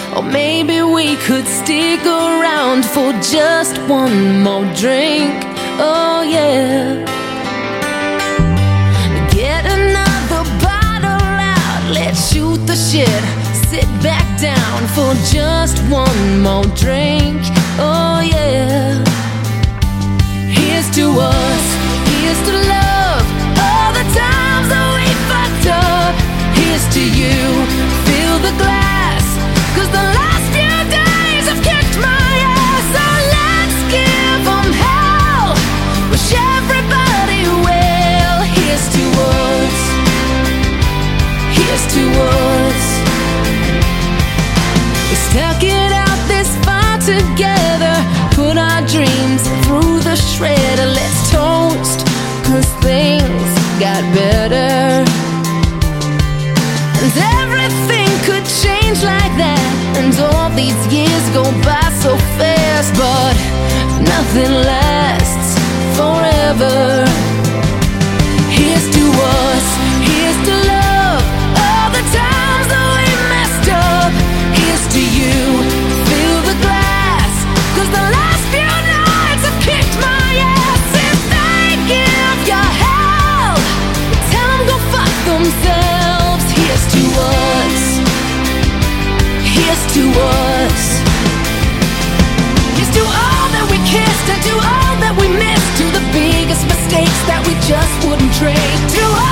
Or maybe we could stick around for just one more drink. Oh yeah. Get another bottle out, let's shoot the shit. Sit back down for just one more drink. Oh yeah. Here's to us, here's to love, all the times that we fucked up. Here's to you, fill the glass, 'cause the last few days have kicked my ass. So let's give them hell, wish everybody well. Here's to us, here's to us. We stuck it out this far together, put our dreams through the shredder. Let's toast, 'cause things got better. And everything could change like that, and all these years go by so fast. But nothing lasts forever. Here's to us, here's to love, all the times that we messed up. Here's to you, fill the glass, 'cause the last few nights have kicked my ass. If they give you hell, tell them go fuck themselves. Here's to us, here's to us. Here's to all that we kissed, and to all that we missed, to the biggest mistakes that we just wouldn't trade. To